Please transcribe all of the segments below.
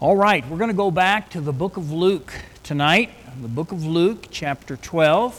All right, we're going to go back to the book of Luke tonight, the book of Luke, chapter 12.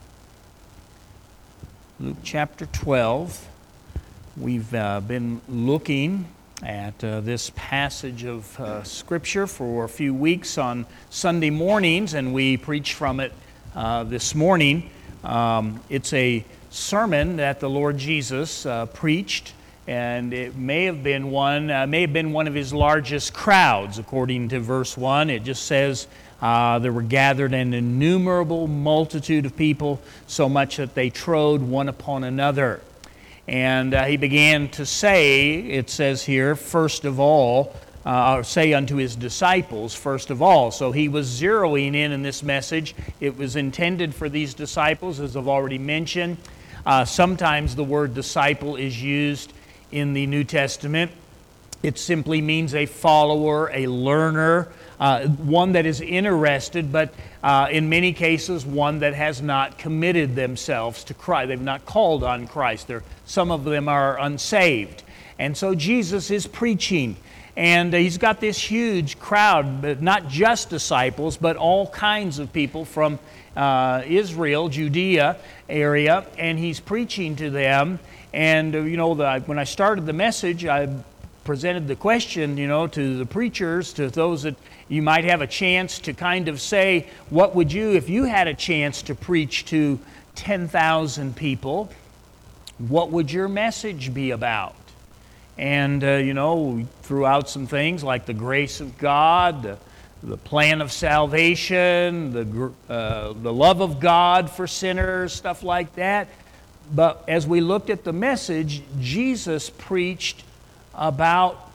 Luke chapter 12. We've been looking at this passage of Scripture for a few weeks on Sunday mornings, and we preached from it this morning. It's a sermon that the Lord Jesus preached, and it may have been one of his largest crowds, according to verse 1. It just says there were gathered an innumerable multitude of people, so much that they trode one upon another. And he began to say, it says here, first of all, say unto his disciples, first of all. So he was zeroing in this message. It was intended for these disciples, as I've already mentioned. Sometimes the word disciple is used in the New Testament. It simply means a follower, a learner, one that is interested, but in many cases, one that has not committed themselves to Christ. They've not called on Christ. Some of them are unsaved. And so Jesus is preaching, and he's got this huge crowd, but not just disciples, but all kinds of people from Israel, Judea area, and he's preaching to them. And, when I started the message, I presented the question, to the preachers, to those that you might have a chance to kind of say, what would you, if you had a chance to preach to 10,000 people, what would your message be about? And, we threw out some things like the grace of God, the plan of salvation, the love of God for sinners, stuff like that. But as we looked at the message, Jesus preached about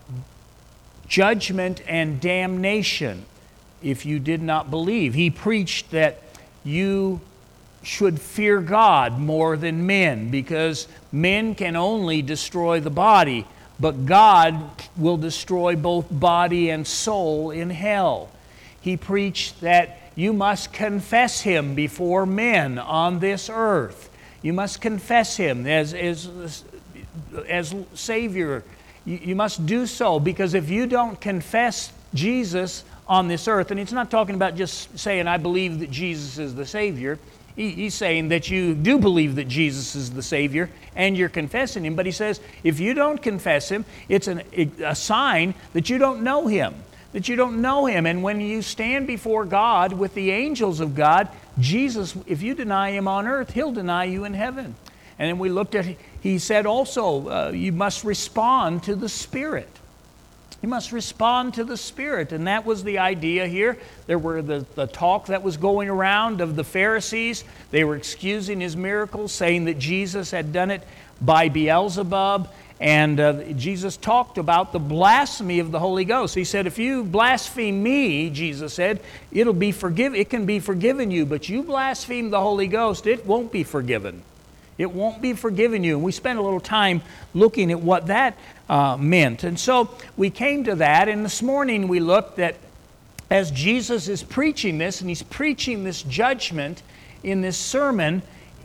judgment and damnation if you did not believe. He preached that you should fear God more than men, because men can only destroy the body, but God will destroy both body and soul in hell. He preached that you must confess Him before men on this earth. You must confess Him as Savior. You must do so, because if you don't confess Jesus on this earth, and it's not talking about just saying, I believe that Jesus is the Savior. He's saying that you do believe that Jesus is the Savior and you're confessing Him. But he says, if you don't confess Him, it's a sign that you don't know Him. That you don't know Him. And when you stand before God with the angels of God, Jesus, if you deny Him on earth, He'll deny you in heaven. And then we looked at, he said also, you must respond to the Spirit. You must respond to the Spirit. And that was the idea here. There were the talk that was going around of the Pharisees. They were excusing His miracles, saying that Jesus had done it by Beelzebub. And Jesus talked about the blasphemy of the Holy Ghost. He said, if you blaspheme me, Jesus said, it can be forgiven you. But you blaspheme the Holy Ghost, it won't be forgiven. It won't be forgiven you. And we spent a little time looking at what that meant. And so we came to that. And this morning we looked at, as Jesus is preaching this, and He's preaching this judgment in this sermon,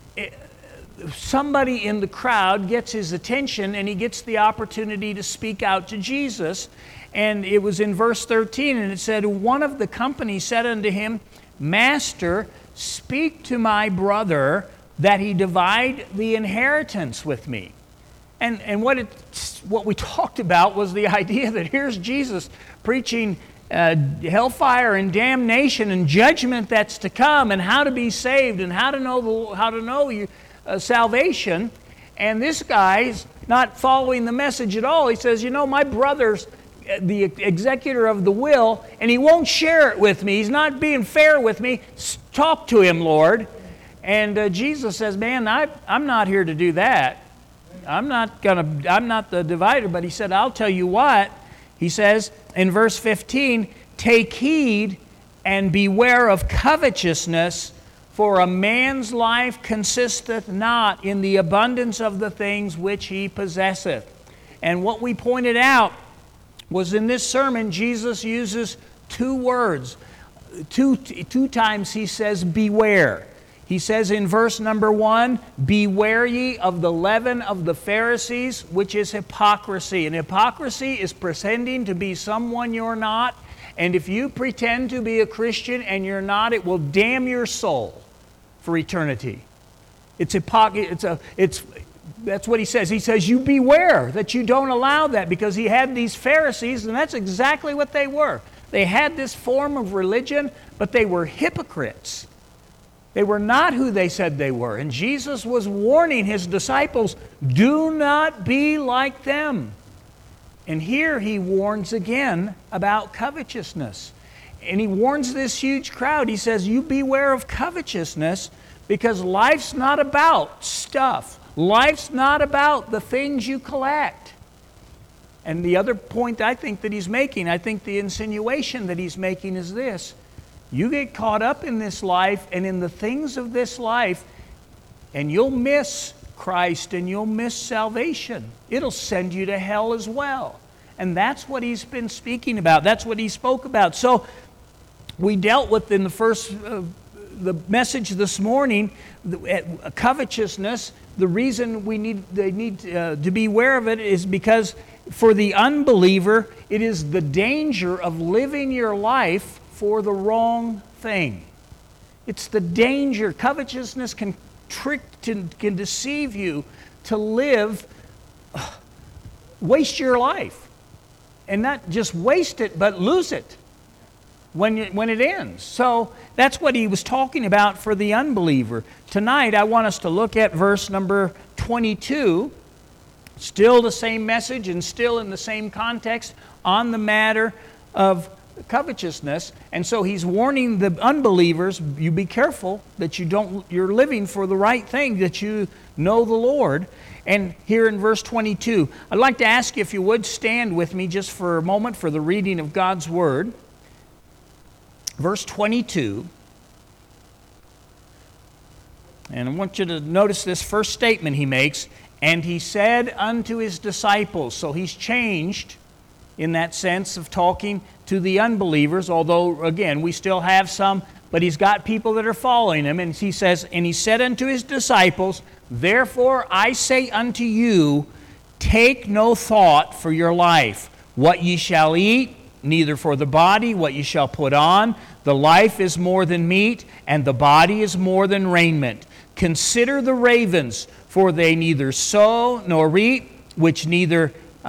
somebody in the crowd gets his attention, and he gets the opportunity to speak out to Jesus. And it was in verse 13, and it said, one of the company said unto Him, Master, speak to my brother that he divide the inheritance with me. And what we talked about was the idea that here's Jesus preaching hellfire and damnation and judgment that's to come, and how to be saved, and how to know salvation. And this guy's not following the message at all. He says, my brother's the executor of the will, and he won't share it with me. He's not being fair with me. Talk to him, Lord. And Jesus says, man, I'm not here to do that. I'm not the divider. But He said, I'll tell you what. He says in verse 15, take heed and beware of covetousness, for a man's life consisteth not in the abundance of the things which he possesseth. And what we pointed out was in this sermon, Jesus uses two words. Two times He says, beware. He says in verse number 1, beware ye of the leaven of the Pharisees, which is hypocrisy. And hypocrisy is pretending to be someone you're not, And if you pretend to be a Christian and you're not, it will damn your soul for eternity. That's what he says. He says, you beware that you don't allow that, because he had these Pharisees, and that's exactly what they were. They had this form of religion, but they were hypocrites. They were not who they said they were. And Jesus was warning his disciples, do not be like them. And here he warns again about covetousness. And he warns this huge crowd. He says, you beware of covetousness, because life's not about stuff. Life's not about the things you collect. And the other point I think that he's making, I think the insinuation that he's making is this. You get caught up in this life and in the things of this life, and you'll miss Christ and you'll miss salvation. It'll send you to hell as well. And that's what he's been speaking about. That's what he spoke about. So we dealt with in the first the message this morning, covetousness. The reason they need to be aware of it is because for the unbeliever, it is the danger of living your life for the wrong thing. It's the danger. Covetousness can can deceive you to live, waste your life. And not just waste it, but lose it when it ends. So that's what he was talking about for the unbeliever. Tonight, I want us to look at verse number 22. Still the same message and still in the same context on the matter of covetousness. And so he's warning the unbelievers, you be careful that you're living for the right thing, that you know the Lord. And here in verse 22, I'd like to ask you if you would stand with me just for a moment for the reading of God's Word. Verse 22. And I want you to notice this first statement he makes. And he said unto his disciples. So he's changed in that sense of talking to the unbelievers, although, again, we still have some, but he's got people that are following him. And he says, and he said unto his disciples, therefore I say unto you, take no thought for your life, what ye shall eat, neither for the body what ye shall put on. The life is more than meat, and the body is more than raiment. Consider the ravens, for they neither sow nor reap, which neither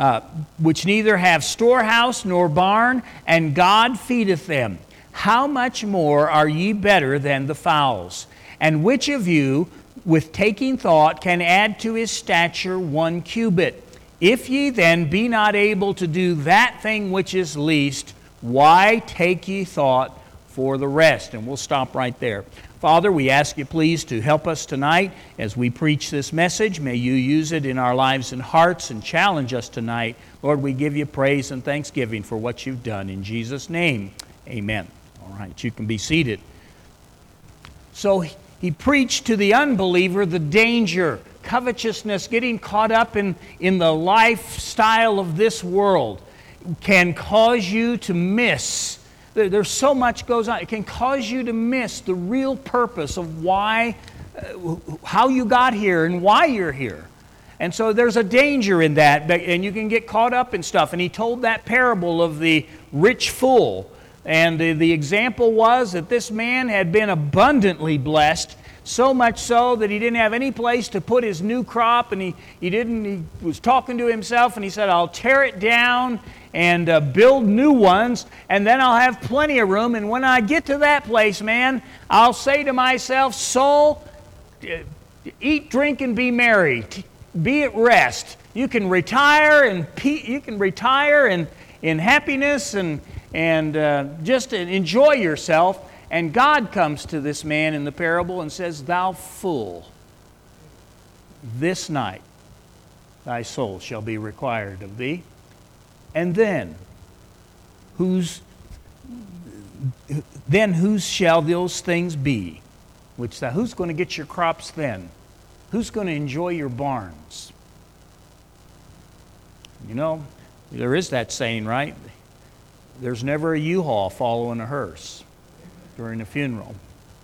have storehouse nor barn, and God feedeth them. How much more are ye better than the fowls? And which of you, with taking thought, can add to his stature 1 cubit? If ye then be not able to do that thing which is least, why take ye thought for the rest? And we'll stop right there. Father, we ask you please to help us tonight as we preach this message. May you use it in our lives and hearts and challenge us tonight. Lord, we give you praise and thanksgiving for what you've done. In Jesus' name, amen. All right, you can be seated. So he preached to the unbeliever the danger, covetousness, getting caught up in the lifestyle of this world can cause you to miss. There's so much goes on. It can cause you to miss the real purpose of why, how you got here and why you're here. And so there's a danger in that, and you can get caught up in stuff. And he told that parable of the rich fool. And the example was that this man had been abundantly blessed, so much so that he didn't have any place to put his new crop, and he was talking to himself, and he said, I'll tear it down and build new ones, and then I'll have plenty of room. And when I get to that place, man, I'll say to myself, soul, eat, drink, and be merry. Be at rest. You can retire in happiness and just enjoy yourself. And God comes to this man in the parable and says, thou fool, this night thy soul shall be required of thee. And then, whose shall those things be? Who's going to get your crops then? Who's going to enjoy your barns? You know, there is that saying, right? There's never a U-Haul following a hearse during a funeral.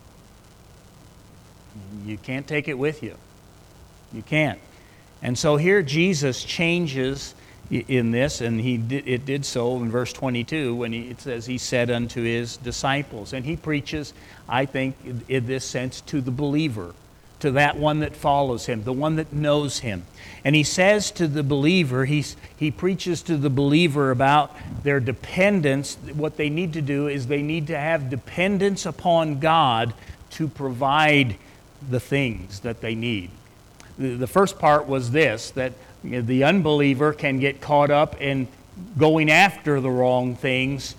You can't take it with you. You can't. And so here Jesus changes in this, and it did so in verse 22 when it says he said unto his disciples. And he preaches, I think, in this sense, to the believer, to that one that follows him, the one that knows him. And he says to the believer, he preaches to the believer about their dependence. What they need to do is they need to have dependence upon God to provide the things that they need. The first part was this, that the unbeliever can get caught up in going after the wrong things,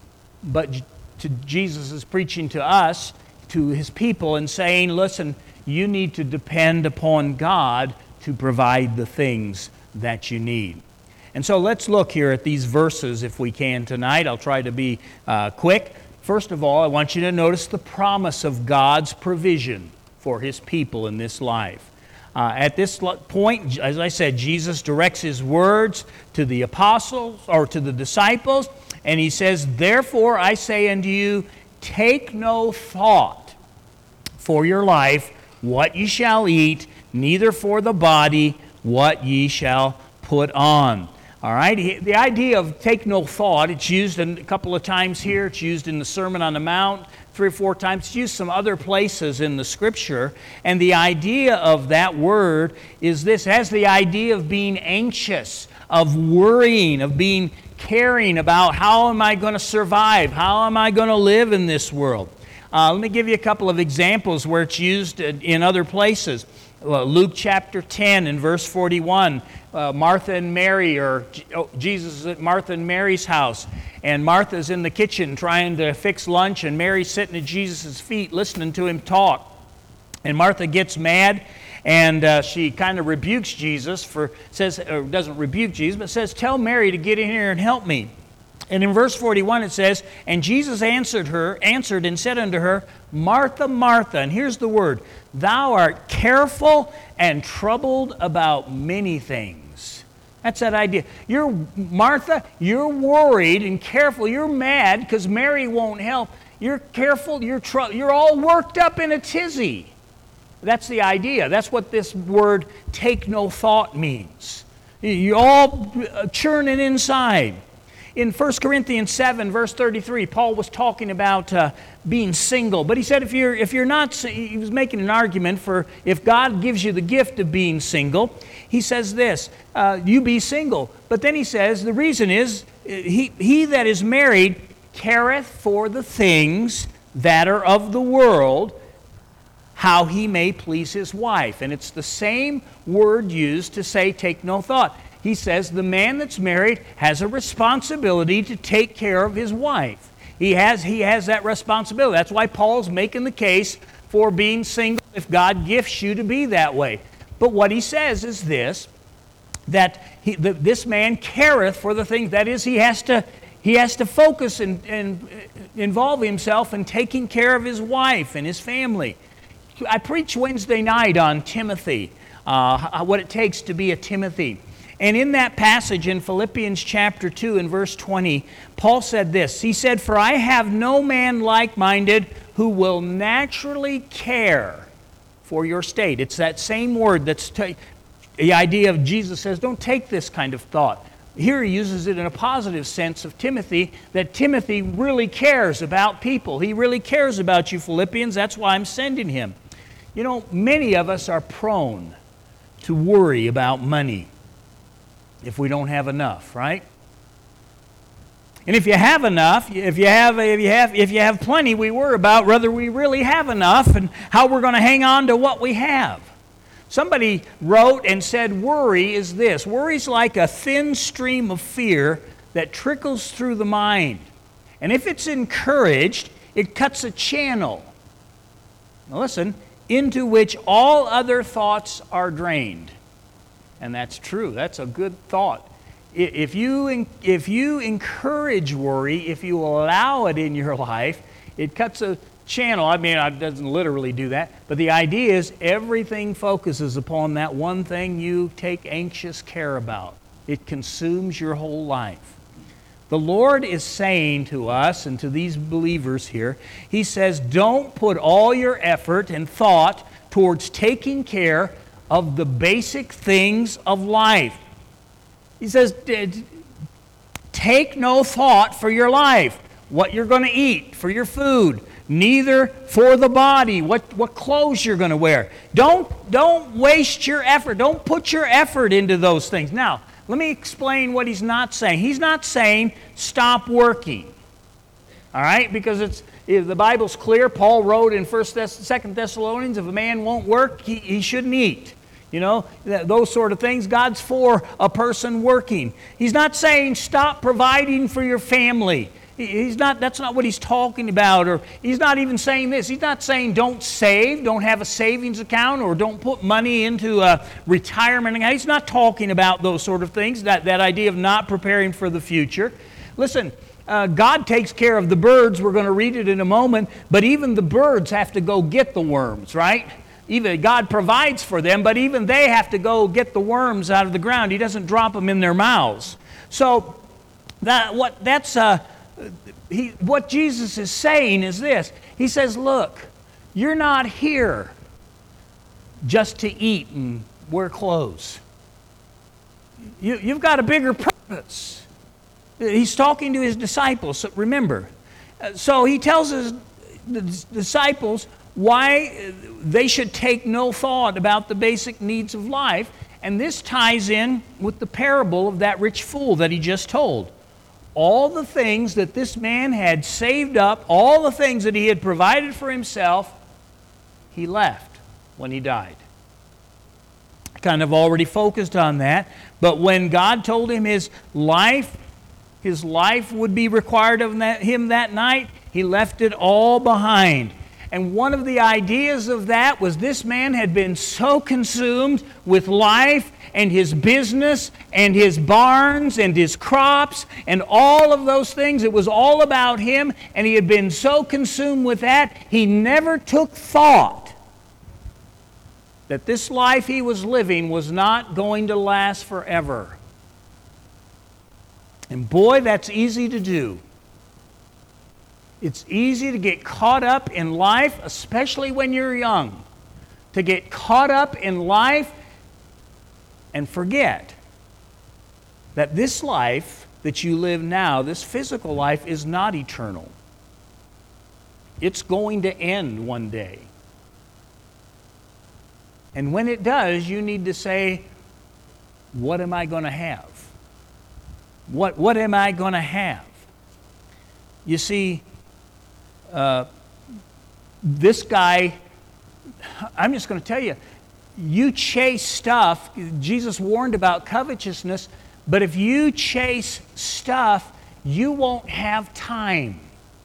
but Jesus is preaching to us, to his people, and saying, listen, you need to depend upon God to provide the things that you need. And so let's look here at these verses if we can tonight. I'll try to be quick. First of all, I want you to notice the promise of God's provision for his people in this life. At this point, as I said, Jesus directs his words to the apostles or to the disciples, and he says, therefore I say unto you, take no thought for your life, what ye shall eat, neither for the body, what ye shall put on. All right, the idea of take no thought, it's used a couple of times here. It's used in the Sermon on the Mount 3 or 4 times. It's used some other places in the Scripture. And the idea of that word is this. It has the idea of being anxious, of worrying, of being caring about how am I going to survive? How am I going to live in this world? Let me give you a couple of examples where it's used in other places. Luke chapter 10 and verse 41, Martha and Mary, or Jesus is at Martha and Mary's house, and Martha's in the kitchen trying to fix lunch, and Mary's sitting at Jesus' feet listening to him talk. And Martha gets mad, and she kind of rebukes Jesus, doesn't rebuke Jesus, but says, tell Mary to get in here and help me. And in verse 41 it says, and Jesus answered and said unto her, Martha, Martha, and here's the word, thou art careful and troubled about many things. That's that idea. Martha, you're worried and careful. You're mad because Mary won't help. You're careful, you're all worked up in a tizzy. That's the idea. That's what this word take no thought means. You're all churning inside. In 1 Corinthians 7, verse 33, Paul was talking about being single. But he said if you're not, he was making an argument for if God gives you the gift of being single, he says this, you be single. But then he says the reason is, he that is married careth for the things that are of the world, how he may please his wife. And it's the same word used to say take no thought. He says the man that's married has a responsibility to take care of his wife. He has that responsibility. That's why Paul's making the case for being single if God gifts you to be that way. But what he says is this, that this man careth for the things, that is, he has to focus and involve himself in taking care of his wife and his family. I preached Wednesday night on Timothy, what it takes to be a Timothy. And in that passage in Philippians chapter 2 and verse 20, Paul said this. He said, for I have no man like-minded who will naturally care for your state. It's that same word that's the idea of Jesus says, don't take this kind of thought. Here he uses it in a positive sense of Timothy, that Timothy really cares about people. He really cares about you, Philippians. That's why I'm sending him. You know, many of us are prone to worry about money if we don't have enough, right? And if you have enough, if you have plenty, we worry about whether we really have enough and how we're going to hang on to what we have. Somebody wrote and said worry is this. Worry's like a thin stream of fear that trickles through the mind. And if it's encouraged, it cuts a channel. Now listen, into which all other thoughts are drained. And that's true. That's a good thought. If you encourage worry, if you allow it in your life, it cuts a channel. I mean, it doesn't literally do that. But the idea is everything focuses upon that one thing you take anxious care about. It consumes your whole life. The Lord is saying to us and to these believers here, He says, don't put all your effort and thought towards taking care of the basic things of life. He says, take no thought for your life, what you're going to eat, for your food, neither for the body, what clothes you're going to wear. Don't waste your effort. Don't put your effort into those things. Now, let me explain what he's not saying. He's not saying stop working. All right? Because the Bible's clear. Paul wrote in 2 Thessalonians, if a man won't work, he shouldn't eat. You know, those sort of things. God's for a person working. He's not saying stop providing for your family. That's not what he's talking about. Or he's not even saying this. He's not saying don't save, don't have a savings account, or don't put money into a retirement account. He's not talking about those sort of things, that idea of not preparing for the future. Listen, God takes care of the birds. We're going to read it in a moment. But even the birds have to go get the worms, right? Even God provides for them, but even they have to go get the worms out of the ground. He doesn't drop them in their mouths. So what Jesus is saying is this. He says, look, you're not here just to eat and wear clothes. You've got a bigger purpose. He's talking to his disciples, so remember. So he tells his disciples why they should take no thought about the basic needs of life. And this ties in with the parable of that rich fool that he just told. All the things that this man had saved up, all the things that he had provided for himself, he left when he died. I kind of already focused on that. But when God told him his life would be required of him that night, he left it all behind. And one of the ideas of that was this man had been so consumed with life and his business and his barns and his crops and all of those things. It was all about him, and he had been so consumed with that, he never took thought that this life he was living was not going to last forever. And boy, that's easy to do. It's easy to get caught up in life, especially when you're young, to get caught up in life and forget that this life that you live now, this physical life, is not eternal. It's going to end one day. And when it does, you need to say, what am I going to have? What am I going to have? You see, this guy, I'm just going to tell you, you chase stuff. Jesus warned about covetousness, but if you chase stuff, you won't have time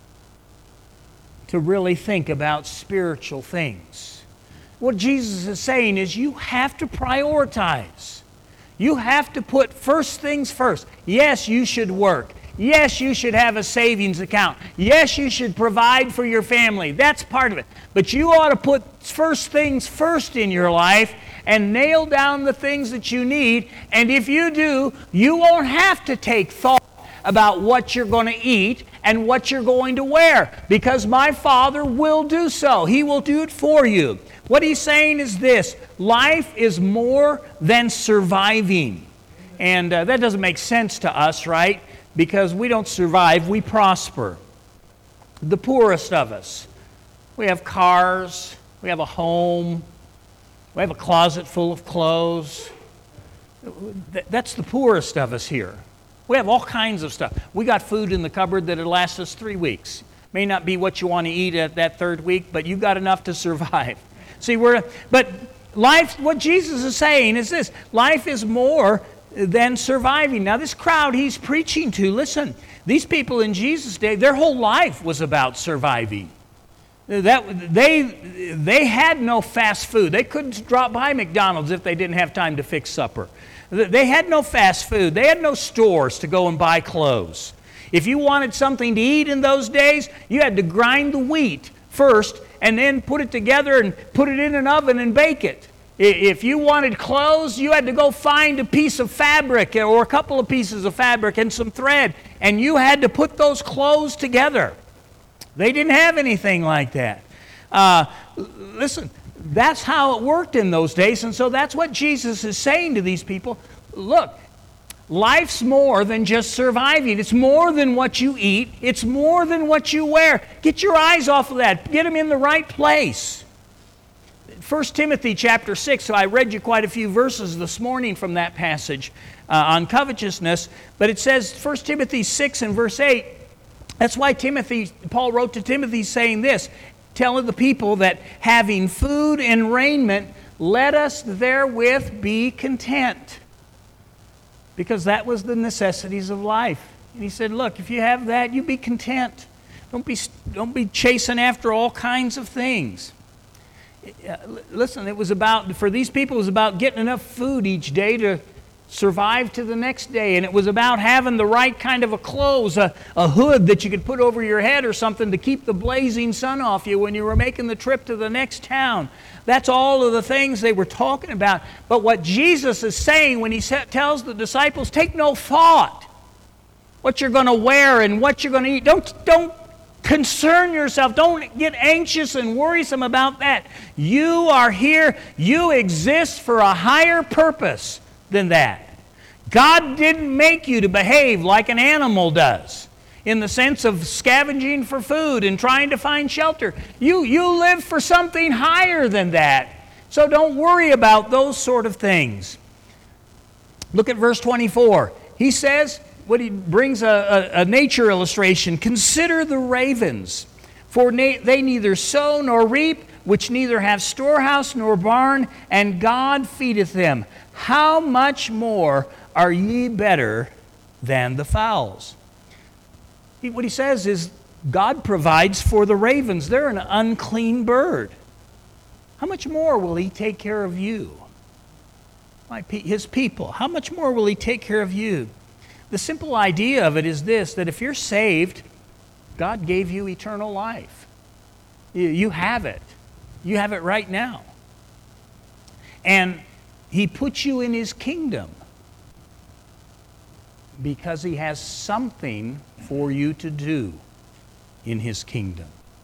to really think about spiritual things. What Jesus is saying is you have to prioritize. You have to put first things first. Yes, you should work. Yes, you should have a savings account. Yes, you should provide for your family. That's part of it. But you ought to put first things first in your life and nail down the things that you need. And if you do, you won't have to take thought about what you're going to eat and what you're going to wear, because my Father will do so. He will do it for you. What he's saying is this: life is more than surviving. And that doesn't make sense to us, right? Because we don't survive, we prosper. The poorest of us, we have cars, we have a home, we have a closet full of clothes. That's the poorest of us here. We have all kinds of stuff. We got food in the cupboard that'll last us 3 weeks. May not be what you want to eat at that third week, but you've got enough to survive. See, but life, what Jesus is saying is this: life is more than surviving. Now, this crowd he's preaching to, listen, these people in Jesus' day, their whole life was about surviving. They had no fast food. They couldn't drop by McDonald's if they didn't have time to fix supper. They had no fast food. They had no stores to go and buy clothes. If you wanted something to eat in those days, you had to grind the wheat first and then put it together and put it in an oven and bake it. If you wanted clothes, you had to go find a piece of fabric or a couple of pieces of fabric and some thread, and you had to put those clothes together. They didn't have anything like that. Listen, that's how it worked in those days, and so that's what Jesus is saying to these people. Look, Life's more than just surviving. It's more than what you eat. It's more than what you wear. Get your eyes off of that. Get them in the right place. 1 Timothy chapter 6, so I read you quite a few verses this morning from that passage on covetousness, but it says 1 Timothy 6 and verse 8, that's why Paul wrote to Timothy saying this, telling the people that having food and raiment, let us therewith be content. Because that was the necessities of life. And he said, look, if you have that, you be content. Don't be chasing after all kinds of things. Listen, for these people, it was about getting enough food each day to survive to the next day. And it was about having the right kind of a clothes, a hood that you could put over your head or something to keep the blazing sun off you when you were making the trip to the next town. That's all of the things they were talking about. But what Jesus is saying when he tells the disciples, take no thought what you're going to wear and what you're going to eat. Don't concern yourself. Don't get anxious and worrisome about that. You are here. You exist for a higher purpose than that. God didn't make you to behave like an animal does, in the sense of scavenging for food and trying to find shelter. You live for something higher than that. So don't worry about those sort of things. Look at verse 24. He says, he brings a nature illustration. Consider the ravens, for they neither sow nor reap, which neither have storehouse nor barn, and God feedeth them. How much more are ye better than the fowls? What he says is, God provides for the ravens. They're an unclean bird. How much more will he take care of you? His people. How much more will he take care of you? The simple idea of it is this, that if you're saved, God gave you eternal life. You have it. You have it right now. And he puts you in his kingdom because he has something for you to do in his kingdom.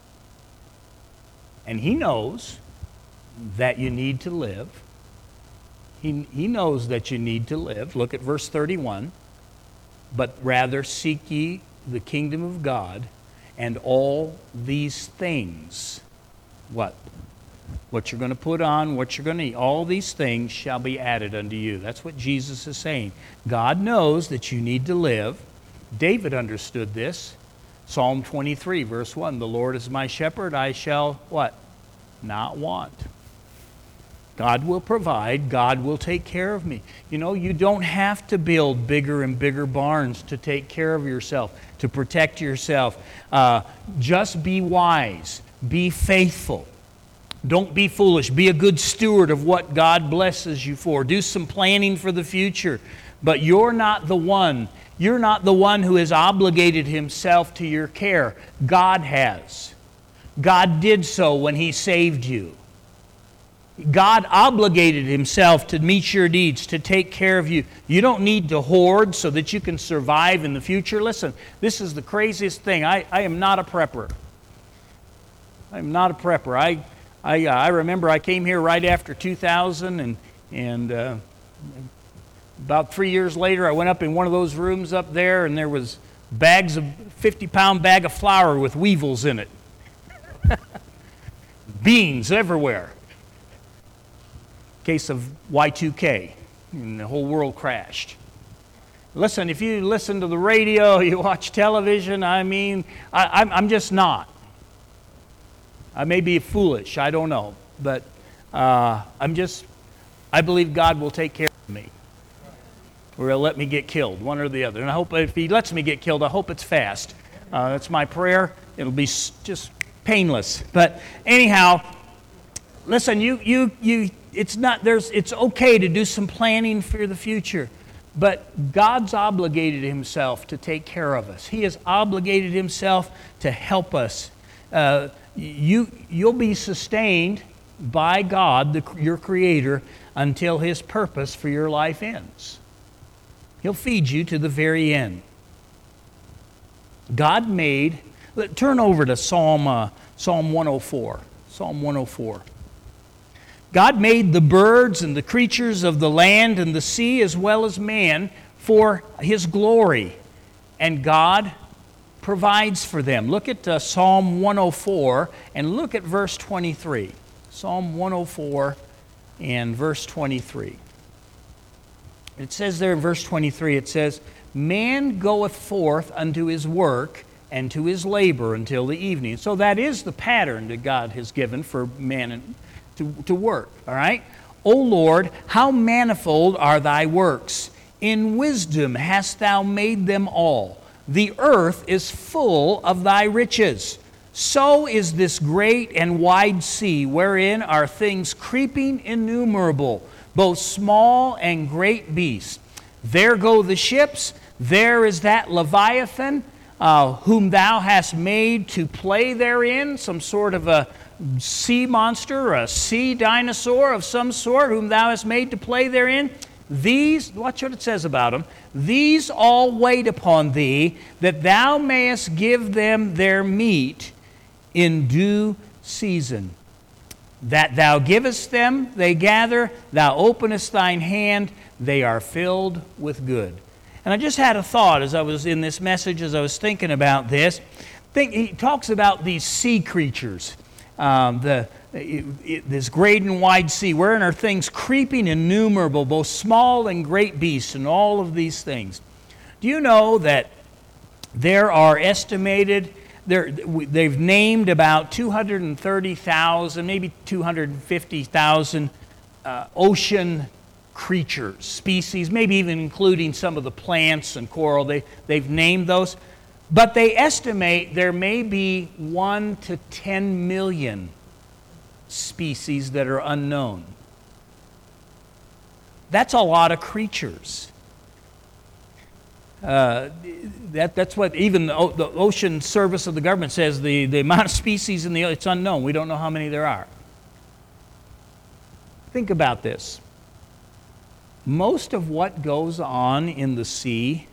And he knows that you need to live. He knows that you need to live. Look at verse 31. But rather seek ye the kingdom of God, and all these things, what you're going to put on, what you're going to eat, all these things shall be added unto you. That's what Jesus is saying. God knows that you need to live. David understood this. Psalm 23, verse 1, the Lord is my shepherd, I shall, what? Not want. God will provide. God will take care of me. You know, you don't have to build bigger and bigger barns to take care of yourself, to protect yourself. Just be wise. Be faithful. Don't be foolish. Be a good steward of what God blesses you for. Do some planning for the future. But you're not the one. You're not the one who has obligated himself to your care. God has. God did so when he saved you. God obligated himself to meet your needs, to take care of you. You don't need to hoard so that you can survive in the future. Listen, this is the craziest thing. I am not a prepper. I'm not a prepper. I remember I came here right after 2000, and about 3 years later, I went up in one of those rooms up there, and there was 50-pound bag of flour with weevils in it. Beans everywhere. Case of Y2K, and the whole world crashed. Listen, if you listen to the radio, you watch television, I'm just not. I may be foolish, I don't know, but I believe God will take care of me. Or he'll let me get killed, one or the other. And I hope if he lets me get killed, I hope it's fast. That's my prayer. It'll be just painless. But anyhow, listen, it's okay to do some planning for the future, but God's obligated himself to take care of us. He has obligated himself to help us. You'll be sustained by God, your Creator, until his purpose for your life ends. He'll feed you to the very end. God made, turn over to Psalm 104. Psalm 104. God made the birds and the creatures of the land and the sea as well as man for His glory, and God provides for them. Look at Psalm 104 and look at verse 23. Psalm 104 and verse 23. It says there in verse 23, it says, "Man goeth forth unto his work and to his labor until the evening." So that is the pattern that God has given for man to work, all right? "O Lord, how manifold are thy works! In wisdom hast thou made them all. The earth is full of thy riches. So is this great and wide sea, wherein are things creeping innumerable, both small and great beasts. There go the ships, there is that Leviathan, whom thou hast made to play therein," some sort of a sea monster, a sea dinosaur of some sort, "whom thou hast made to play therein. These," watch what it says about them, "these all wait upon thee, that thou mayest give them their meat in due season. That thou givest them, they gather, thou openest thine hand, they are filled with good." And I just had a thought as I was in this message, as I was thinking about this. He talks about these sea creatures, this great and wide sea, wherein are things creeping innumerable, both small and great beasts, and all of these things. Do you know that there are estimated, they've named about 230,000, maybe 250,000 ocean creatures, species, maybe even including some of the plants and coral. They've named those. But they estimate there may be 1 to 10 million species that are unknown. That's a lot of creatures. That's what even the Ocean Service of the government says, the amount of species in the ocean, it's unknown. We don't know how many there are. Think about this. Most of what goes on in the sea,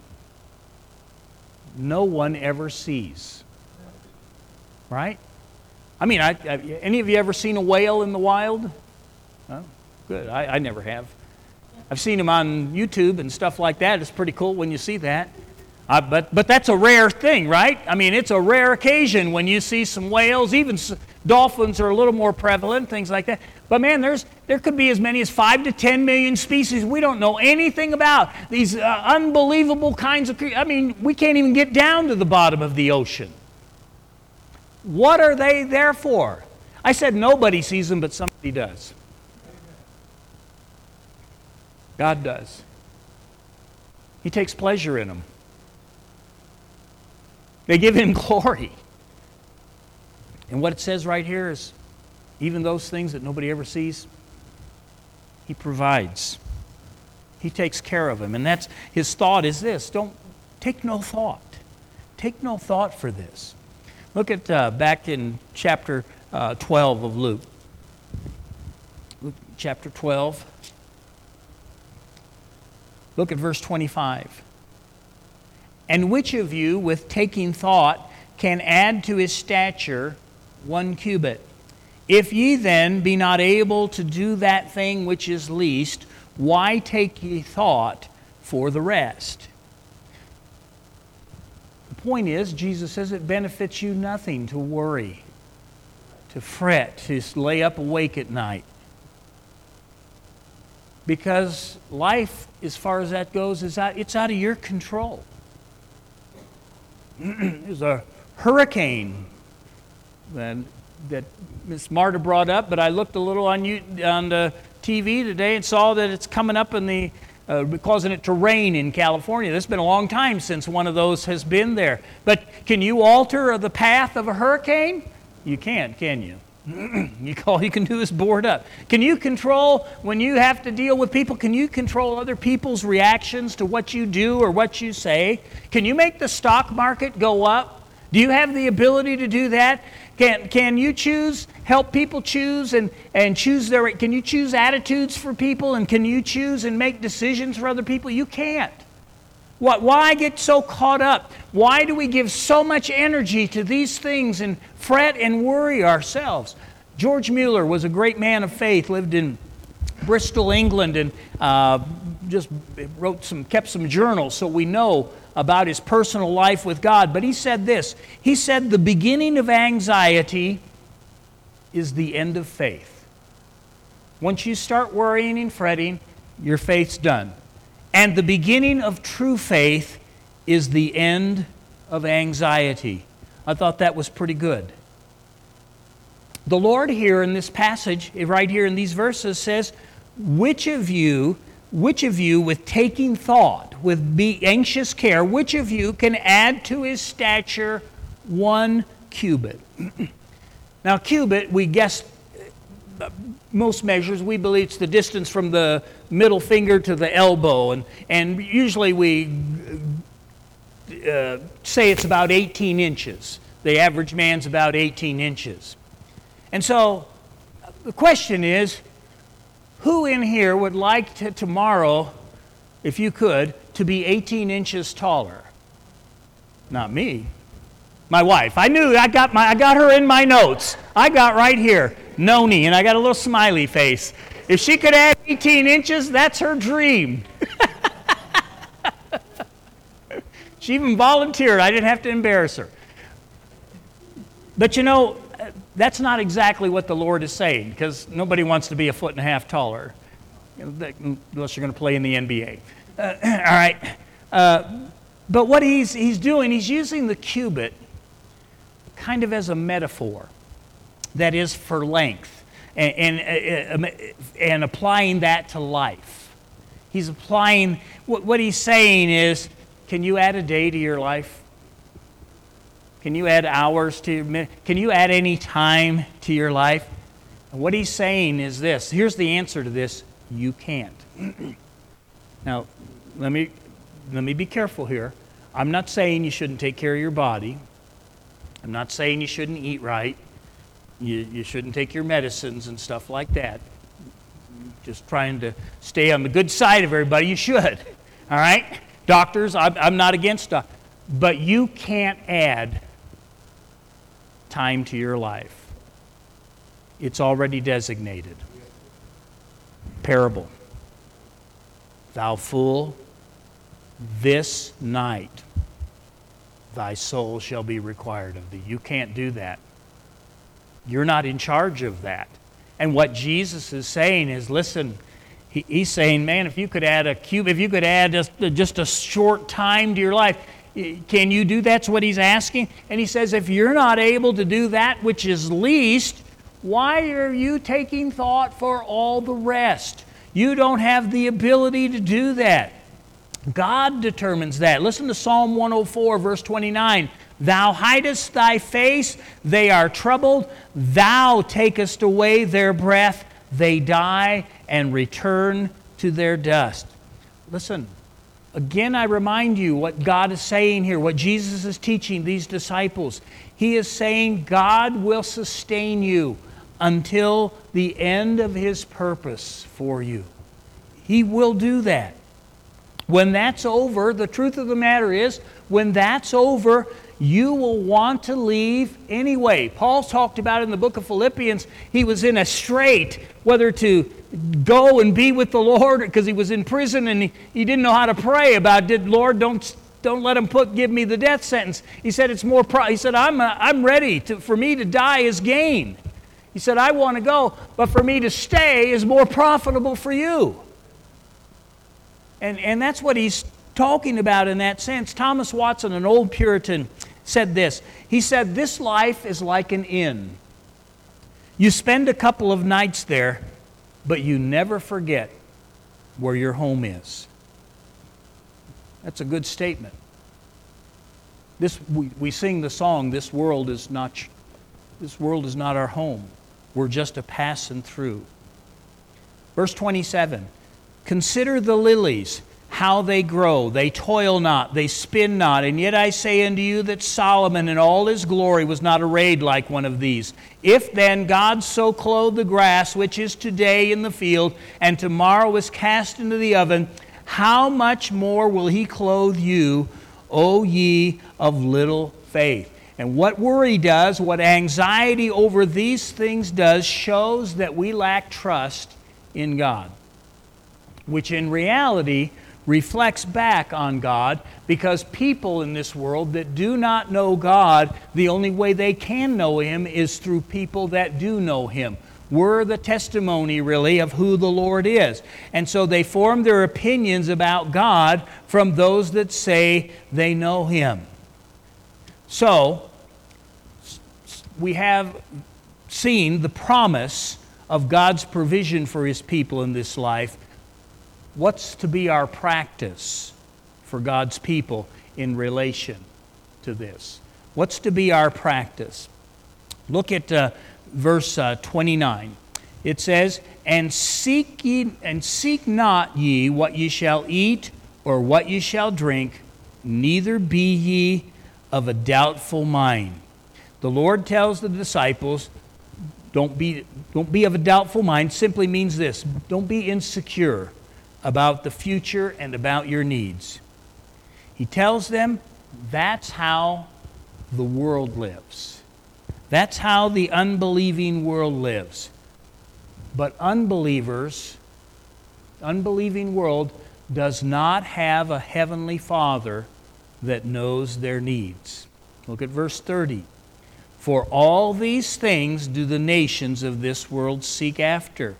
no one ever sees. Right? I mean, any of you ever seen a whale in the wild? Oh, good. I never have. I've seen them on YouTube and stuff like that. It's pretty cool when you see that. But that's a rare thing, right? I mean, it's a rare occasion when you see some whales. Even dolphins are a little more prevalent, things like that. But man, there could be as many as 5 to 10 million species we don't know anything about. These unbelievable kinds of creatures. I mean, we can't even get down to the bottom of the ocean. What are they there for? I said nobody sees them, but somebody does. God does. He takes pleasure in them. They give Him glory. And what it says right here is, even those things that nobody ever sees, He provides. He takes care of them. And that's His thought is this: take no thought. Take no thought for this. Look at back in chapter 12 of Luke. Luke chapter 12. Look at verse 25. "And which of you, with taking thought, can add to his stature 1 cubit? If ye then be not able to do that thing which is least, why take ye thought for the rest?" The point is, Jesus says it benefits you nothing to worry, to fret, to lay up awake at night. Because life, as far as that goes, it's out of your control. There's a hurricane that Miss Marta brought up, but I looked a little on the TV today and saw that it's coming up in causing it to rain in California. It's been a long time since one of those has been there. But can you alter the path of a hurricane? You can't, can you? All you can do is board up. Can you control, when you have to deal with people, can you control other people's reactions to what you do or what you say? Can you make the stock market go up? Do you have the ability to do that? Can you help people choose and choose can you choose attitudes for people, and can you choose and make decisions for other people? You can't. Why get so caught up? Why do we give so much energy to these things and fret and worry ourselves? George Mueller was a great man of faith, lived in Bristol, England, and kept some journals so we know about his personal life with God. But he said this. He said, the beginning of anxiety is the end of faith. Once you start worrying and fretting, your faith's done. And the beginning of true faith is the end of anxiety. I thought that was pretty good. The Lord here in this passage, right here in these verses, says, which of you with taking thought, with anxious care, which of you can add to his stature 1 cubit? Now, cubit, we guess, most measures, we believe it's the distance from the middle finger to the elbow. And usually we say it's about 18 inches. The average man's about 18 inches. And so the question is, who in here would like to tomorrow, if you could, to be 18 inches taller? Not me. My wife. I knew I got her in my notes. I got right here, Noni, and I got a little smiley face. If she could add 18 inches, that's her dream. She even volunteered. I didn't have to embarrass her. But you know, that's not exactly what the Lord is saying, because nobody wants to be 1.5 feet taller, unless you're going to play in the NBA. All right. But what he's doing, he's using the cubit kind of as a metaphor, that is for length, and applying that to life. He's applying, what he's saying is, can you add a day to your life? Can you add hours to your minute? Can you add any time to your life? And what he's saying is this. Here's the answer to this. You can't. Now, let me be careful here. I'm not saying you shouldn't take care of your body. I'm not saying you shouldn't eat right. You shouldn't take your medicines and stuff like that. Just trying to stay on the good side of everybody. You should. All right? Doctors, I'm not against doctors. But you can't add time to your life. It's already designated. Parable. Thou fool, this night thy soul shall be required of thee. You can't do that. You're not in charge of that. And what Jesus is saying is, listen, he's saying, man, if you could add a cubit, if you could add just a short time to your life, can you do that? That's what he's asking. And he says, if you're not able to do that which is least, why are you taking thought for all the rest? You don't have the ability to do that. God determines that. Listen to Psalm 104, verse 29. Thou hidest thy face, they are troubled. Thou takest away their breath, they die and return to their dust. Listen. Again, I remind you what God is saying here, what Jesus is teaching these disciples. He is saying God will sustain you until the end of His purpose for you. He will do that. When that's over, the truth of the matter is, when that's over, you will want to leave anyway. Paul talked about in the book of Philippians, he was in a strait whether to go and be with the Lord because he was in prison and he didn't know how to pray about, Lord, don't let him give me the death sentence. He said it's more. He said I'm ready for me to die is gain. He said I want to go, but for me to stay is more profitable for you. And that's what he's talking about in that sense. Thomas Watson, an old Puritan, said this. He said, this life is like an inn. You spend a couple of nights there, but you never forget where your home is. That's a good statement. We sing the song, this world is not our home. We're just a passing through. Verse 27, consider the lilies, how they grow. They toil not, they spin not. And yet I say unto you that Solomon in all his glory was not arrayed like one of these. If then God so clothe the grass, which is today in the field, and tomorrow is cast into the oven, how much more will He clothe you, O ye of little faith? And what worry does, what anxiety over these things does, shows that we lack trust in God. which in reality reflects back on God, because people in this world that do not know God, the only way they can know Him is through people that do know Him. We're the testimony, really, of who the Lord is. And so they form their opinions about God from those that say they know Him. So, we have seen the promise of God's provision for His people in this life. What's to be our practice for God's people in relation to this? What's to be our practice? Look at verse 29. It says, and seek not ye what ye shall eat or what ye shall drink, neither be ye of a doubtful mind. The Lord tells the disciples, don't be of a doubtful mind. Simply means this: don't be insecure about the future and about your needs. He tells them that's how the world lives. That's how the unbelieving world lives. But unbelieving world does not have a heavenly Father that knows their needs. Look at verse 30. For all these things do the nations of this world seek after.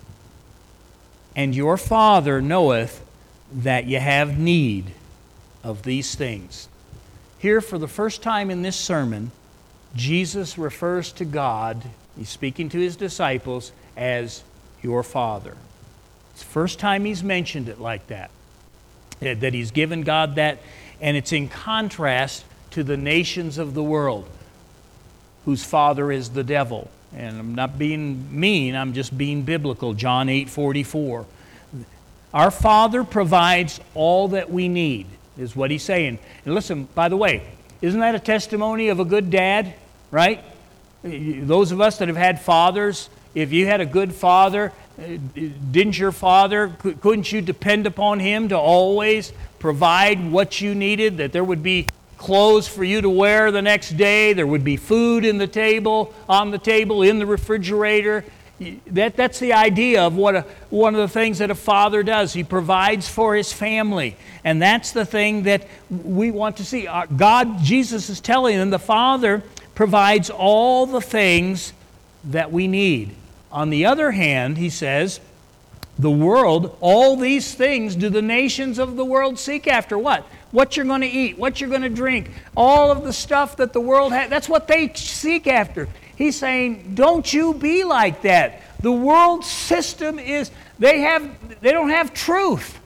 And your Father knoweth that ye have need of these things. Here, for the first time in this sermon, Jesus refers to God, He's speaking to His disciples, as your Father. It's the first time He's mentioned it like that He's given God that, and it's in contrast to the nations of the world, whose father is the devil. And I'm not being mean, I'm just being biblical. John 8:44. Our Father provides all that we need, is what He's saying. And listen, by the way, isn't that a testimony of a good dad, right? Those of us that have had fathers, if you had a good father, couldn't you depend upon him to always provide what you needed, that there would be clothes for you to wear the next day, there would be food on the table, in the refrigerator? That's the idea of one of the things that a father does. He provides for his family. And that's the thing that we want to see. Jesus is telling them the Father provides all the things that we need. On the other hand, He says, the world, all these things do the nations of the world seek after. What? What you're going to eat, what you're going to drink, all of the stuff that the world has, that's what they seek after. He's saying, don't you be like that. The world system is, they don't have truth.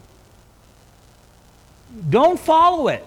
Don't follow it.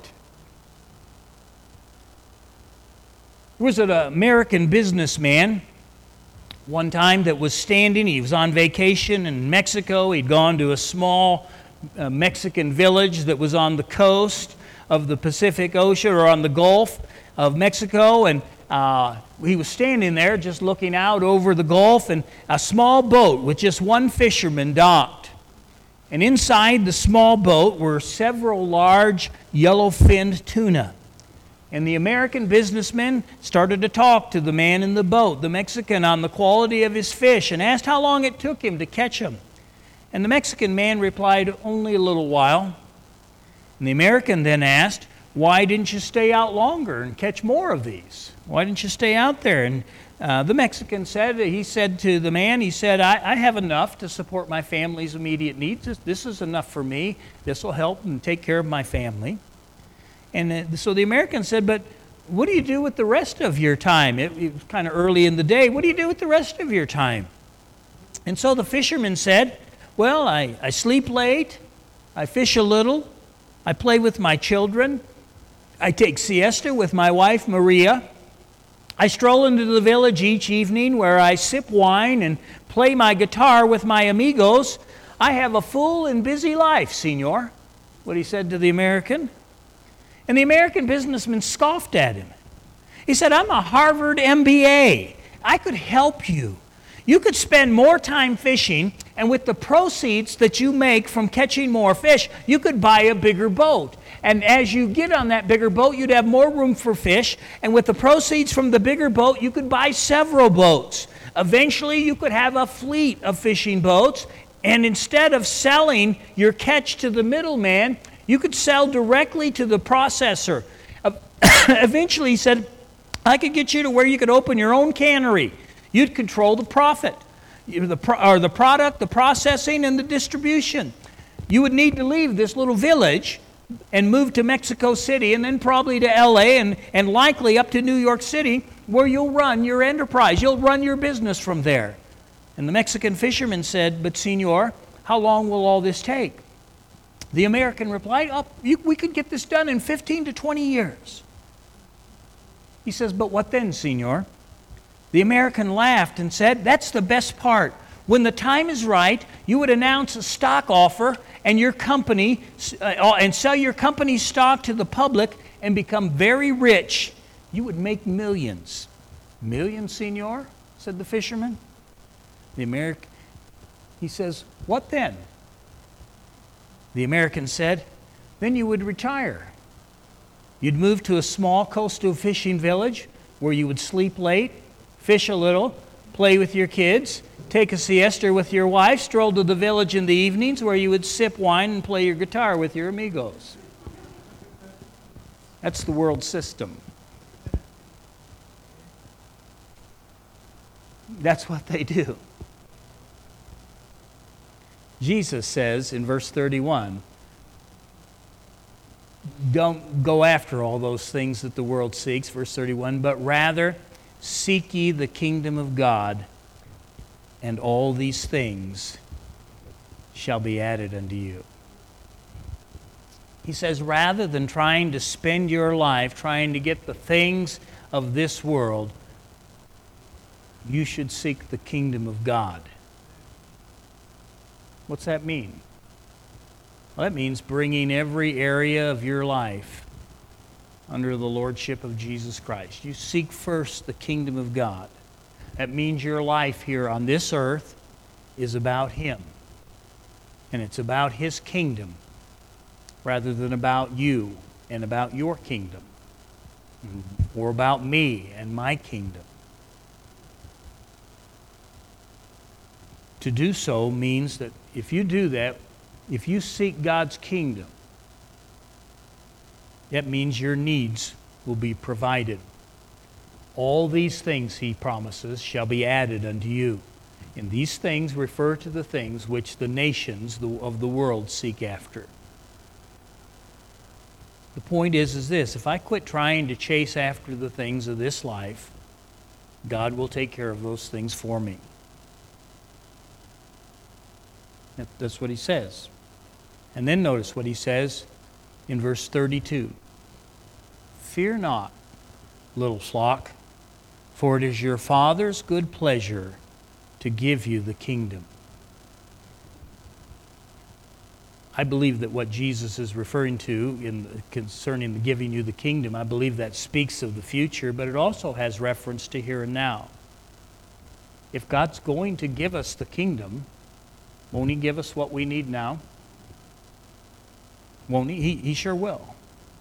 There was an American businessman one time that was standing. He was on vacation in Mexico. He'd gone to a small Mexican village that was on the coast of the Pacific Ocean, or on the Gulf of Mexico, and he was standing there just looking out over the Gulf, and a small boat with just one fisherman docked. And inside the small boat were several large yellow-finned tuna. And the American businessman started to talk to the man in the boat, the Mexican, on the quality of his fish, and asked how long it took him to catch them. And the Mexican man replied, only a little while. And the American then asked, why didn't you stay out longer and catch more of these? Why didn't you stay out there? And the Mexican said, to the man, I have enough to support my family's immediate needs. This is enough for me. This will help and take care of my family. And so the American said, but what do you do with the rest of your time? It was kind of early in the day. What do you do with the rest of your time? And so the fisherman said, well, I sleep late, I fish a little, I play with my children, I take siesta with my wife Maria, I stroll into the village each evening where I sip wine and play my guitar with my amigos. I have a full and busy life, senor, what he said to the American. And the American businessman scoffed at him. He said, I'm a Harvard MBA. I could help you. You could spend more time fishing, and with the proceeds that you make from catching more fish, you could buy a bigger boat. And as you get on that bigger boat, you'd have more room for fish, and with the proceeds from the bigger boat, you could buy several boats. Eventually, you could have a fleet of fishing boats, And instead of selling your catch to the middleman, you could sell directly to the processor. Eventually, he said, I could get you to where you could open your own cannery. You'd control the profit, the product, the processing, and the distribution. You would need to leave this little village and move to Mexico City, and then probably to LA, and likely up to New York City, where you'll run your enterprise. You'll run your business from there. And the Mexican fisherman said, but Senor, how long will all this take? The American replied, we could get this done in 15 to 20 years. He says, but what then, Senor? The American laughed and said, that's the best part. When the time is right, you would announce a stock offer and your company, and sell your company's stock to the public and become very rich. You would make millions. Millions, Senor? Said the fisherman. He says, what then? The American said, then you would retire. You'd move to a small coastal fishing village where you would sleep late, fish a little, play with your kids, take a siesta with your wife, stroll to the village in the evenings where you would sip wine and play your guitar with your amigos. That's the world system. That's what they do. Jesus says in verse 31, don't go after all those things that the world seeks, verse 31, but rather seek ye the kingdom of God, and all these things shall be added unto you. He says, rather than trying to spend your life trying to get the things of this world, you should seek the kingdom of God. What's that mean? Well, that means bringing every area of your life under the lordship of Jesus Christ. You seek first the kingdom of God. That means your life here on this earth is about Him. And it's about His kingdom rather than about you and about your kingdom, or about me and my kingdom. To do so means that if you do that, if you seek God's kingdom, that means your needs will be provided. All these things, He promises, shall be added unto you. And these things refer to the things which the nations of the world seek after. The point is this: if I quit trying to chase after the things of this life, God will take care of those things for me. That's what He says. And then notice what He says in verse 32. Fear not, little flock, for it is your Father's good pleasure to give you the kingdom. I believe that what Jesus is referring to concerning the giving you the kingdom, I believe that speaks of the future, but it also has reference to here and now. If God's going to give us the kingdom, won't He give us what we need now? Won't He? He sure will.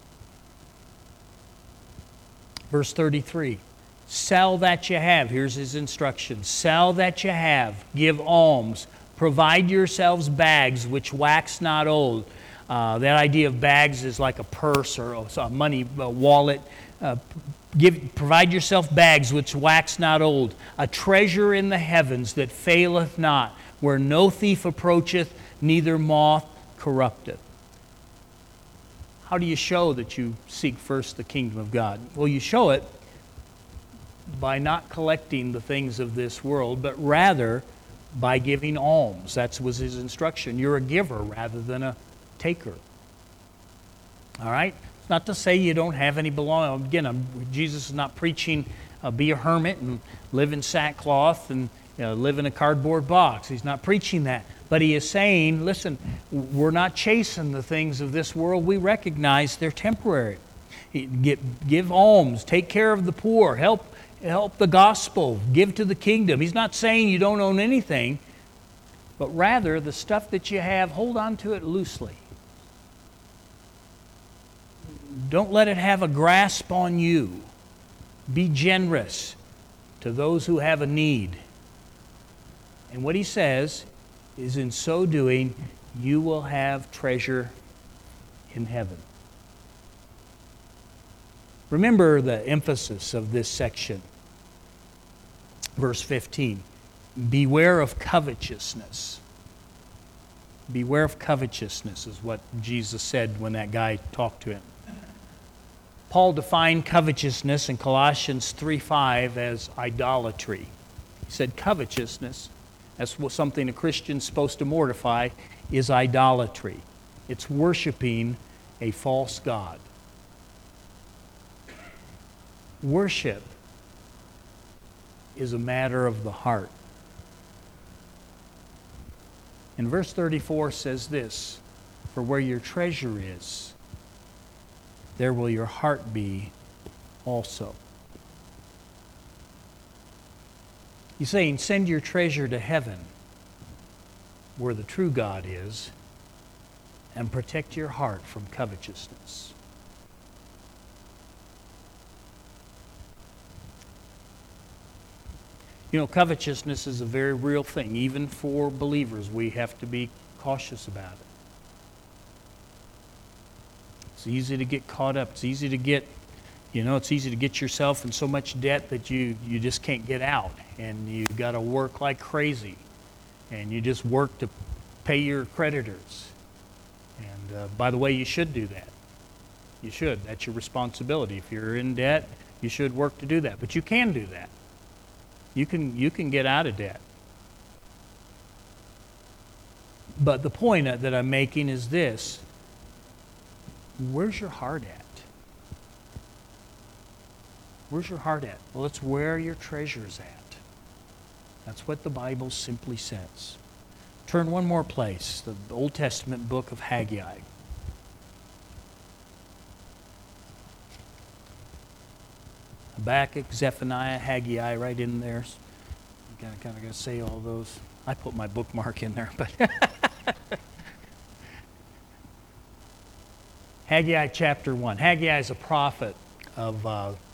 Verse 33, sell that you have. Here's His instruction. Sell that you have. Give alms. Provide yourselves bags which wax not old. That idea of bags is like a purse or a money wallet. Provide yourself bags which wax not old. A treasure in the heavens that faileth not, where no thief approacheth, neither moth corrupteth. How do you show that you seek first the kingdom of God? Well, you show it by not collecting the things of this world, but rather by giving alms. That was His instruction. You're a giver rather than a taker. All right? It's not to say you don't have any belonging. Again, Jesus is not preaching be a hermit and live in sackcloth and live in a cardboard box. He's not preaching that. But He is saying, listen, we're not chasing the things of this world. We recognize they're temporary. Give alms, take care of the poor, help the gospel, give to the kingdom. He's not saying you don't own anything, but rather the stuff that you have, hold on to it loosely. Don't let it have a grasp on you. Be generous to those who have a need. And what He says is in so doing, you will have treasure in heaven. Remember the emphasis of this section. Verse 15. Beware of covetousness. Beware of covetousness is what Jesus said when that guy talked to him. Paul defined covetousness in Colossians 3:5 as idolatry. He said covetousness, that's something a Christian's supposed to mortify, is idolatry. It's worshiping a false god. Worship is a matter of the heart. And verse 34 says this, for where your treasure is, there will your heart be also. He's saying, send your treasure to heaven, where the true God is, and protect your heart from covetousness. You know, covetousness is a very real thing. Even for believers, we have to be cautious about it. It's easy to get caught up. It's easy to get, it's easy to get yourself in so much debt that you just can't get out. And you got to work like crazy. And you just work to pay your creditors. And by the way, you should do that. You should. That's your responsibility. If you're in debt, you should work to do that. But you can do that. You can get out of debt. But the point that I'm making is this. Where's your heart at? Where's your heart at? Well, it's where your treasure's at. That's what the Bible simply says. Turn one more place, the Old Testament book of Haggai. Habakkuk, Zephaniah, Haggai, right in there. You kind of got to say all those. I put my bookmark in there, but Haggai chapter 1. Haggai is a prophet of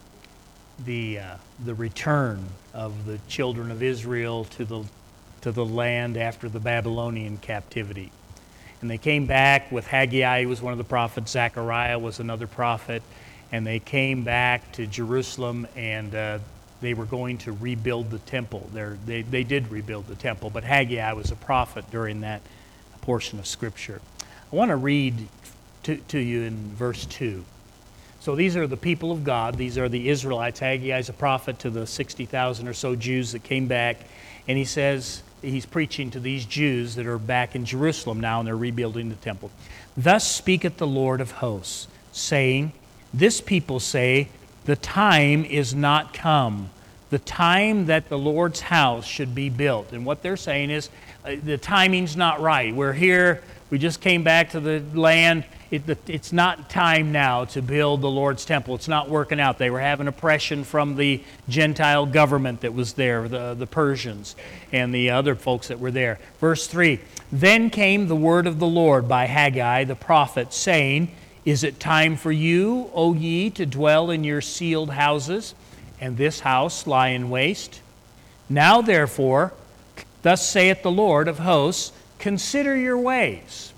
the return of the children of Israel to the land after the Babylonian captivity. And they came back with Haggai, who was one of the prophets. Zechariah was another prophet. And they came back to Jerusalem, and they were going to rebuild the temple. They did rebuild the temple, but Haggai was a prophet during that portion of Scripture. I want to read to you in verse 2. So these are the people of God. These are the Israelites. Haggai is a prophet to the 60,000 or so Jews that came back. And he says, he's preaching to these Jews that are back in Jerusalem now, and they're rebuilding the temple. Thus speaketh the Lord of hosts, saying, this people say, the time is not come, the time that the Lord's house should be built. And what they're saying is, the timing's not right. We're here, we just came back to the land. It's not time now to build the Lord's temple. It's not working out. They were having oppression from the Gentile government that was there, the Persians and the other folks that were there. Verse 3, then came the word of the Lord by Haggai the prophet, saying, is it time for you, O ye, to dwell in your sealed houses, and this house lie in waste? Now therefore, thus saith the Lord of hosts, consider your ways.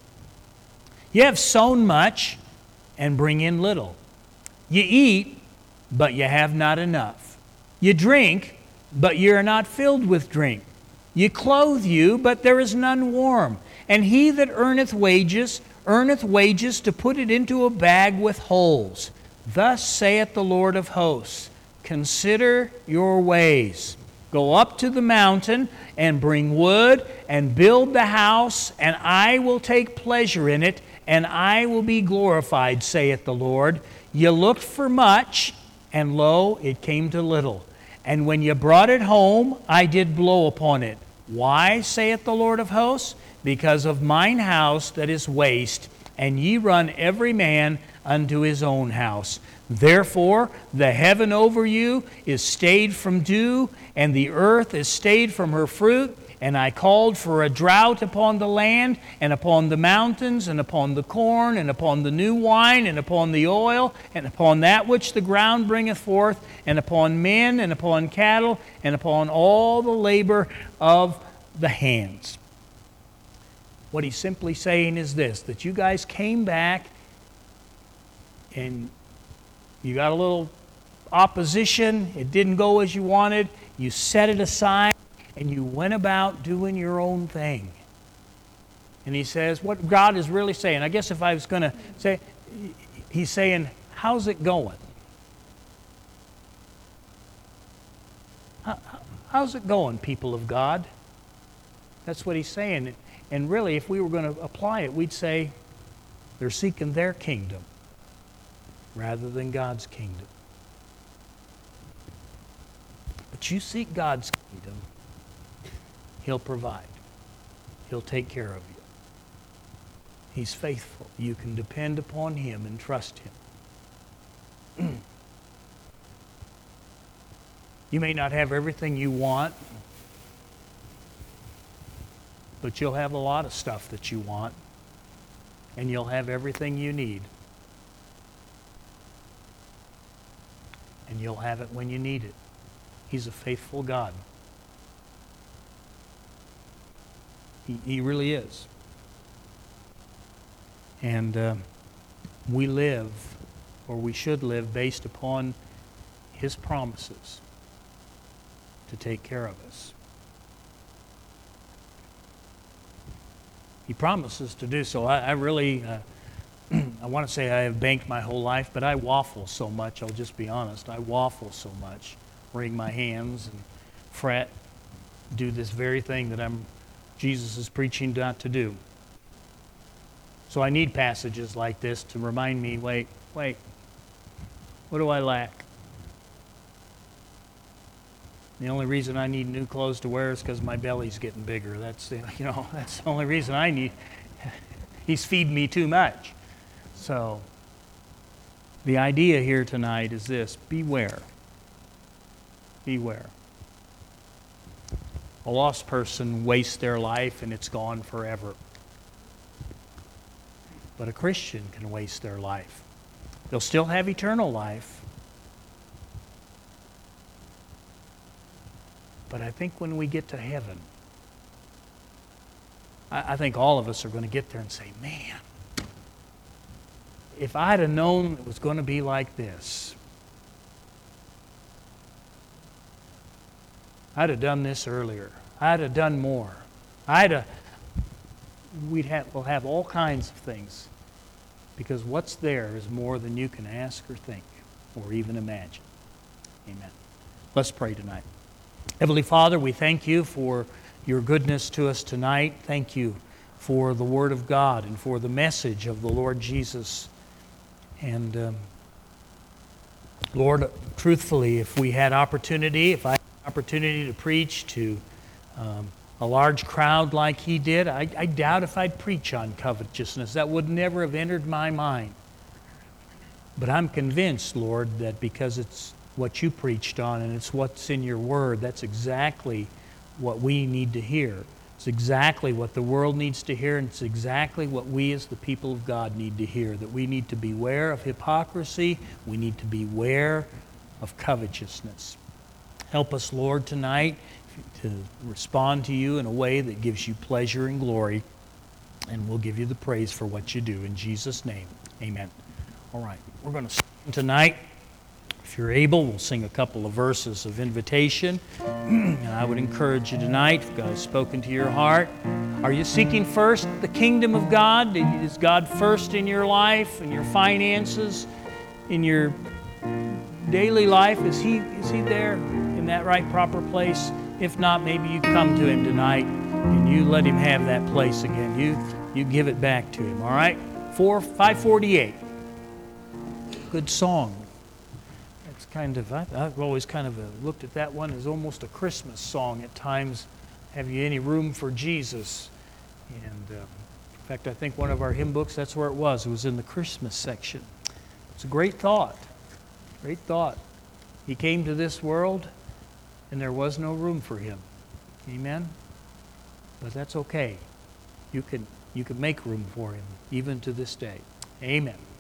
Ye have sown much, and bring in little. Ye eat, but ye have not enough. Ye drink, but ye are not filled with drink. Ye clothe you, but there is none warm. And he that earneth wages to put it into a bag with holes. Thus saith the Lord of hosts, consider your ways. Go up to the mountain and bring wood and build the house, and I will take pleasure in it, and I will be glorified, saith the Lord. Ye looked for much, and lo, it came to little. And when ye brought it home, I did blow upon it. Why, saith the Lord of hosts? Because of mine house that is waste, and ye run every man unto his own house. Therefore the heaven over you is stayed from dew, and the earth is stayed from her fruit. And I called for a drought upon the land, and upon the mountains, and upon the corn, and upon the new wine, and upon the oil, and upon that which the ground bringeth forth, and upon men, and upon cattle, and upon all the labor of the hands. What he's simply saying is this, that you guys came back and you got a little opposition. It didn't go as you wanted. You set it aside and you went about doing your own thing. And he says, what God is really saying, I guess if I was going to say, he's saying, how's it going? How's it going, people of God? That's what he's saying. And really, if we were going to apply it, we'd say they're seeking their kingdom rather than God's kingdom. But you seek God's kingdom, He'll provide. He'll take care of you. He's faithful. You can depend upon Him and trust Him. You may not have everything you want, but you'll have a lot of stuff that you want, and you'll have everything you need. And you'll have it when you need it. He's a faithful God. He really is. And we live, or we should live, based upon His promises to take care of us. He promises to do so. I really, I want to say I have banked my whole life, but I waffle so much, I'll just be honest. I waffle so much, wring my hands and fret, do this very thing that Jesus is preaching not to do. So I need passages like this to remind me, wait, what do I lack? The only reason I need new clothes to wear is because my belly's getting bigger. That's the only reason I need. He's feeding me too much. So the idea here tonight is this: beware. Beware. A lost person wastes their life and it's gone forever. But a Christian can waste their life. They'll still have eternal life. But I think when we get to heaven, I think all of us are going to get there and say, man, if I'd have known it was going to be like this, I'd have done this earlier. I'd have done more. We'll have all kinds of things, because what's there is more than you can ask or think or even imagine. Amen. Let's pray tonight. Heavenly Father, we thank you for your goodness to us tonight. Thank you for the Word of God and for the message of the Lord Jesus. And Lord, truthfully, if I had opportunity to preach to a large crowd like he did, I doubt if I'd preach on covetousness. That would never have entered my mind. But I'm convinced, Lord, that because it's what you preached on and it's what's in your Word, that's exactly what we need to hear. It's exactly what the world needs to hear, and it's exactly what we as the people of God need to hear, that we need to beware of hypocrisy, we need to beware of covetousness. Help us, Lord, tonight to respond to you in a way that gives you pleasure and glory, and we'll give you the praise for what you do. In Jesus' name, amen. All right, we're going to sing tonight. If you're able, we'll sing a couple of verses of invitation. And I would encourage you tonight, if God has spoken to your heart, are you seeking first the kingdom of God? Is God first in your life, in your finances, in your daily life? Is He there in that right, proper place? If not, maybe you come to Him tonight and you let Him have that place again. You give it back to Him, all right? 548. Good song. I've always kind of looked at that one as almost a Christmas song at times. Have you any room for Jesus? And in fact, I think one of our hymn books, that's where it was. It was in the Christmas section. It's a great thought. Great thought. He came to this world, and there was no room for Him. Amen? But that's okay. You can make room for Him, even to this day. Amen.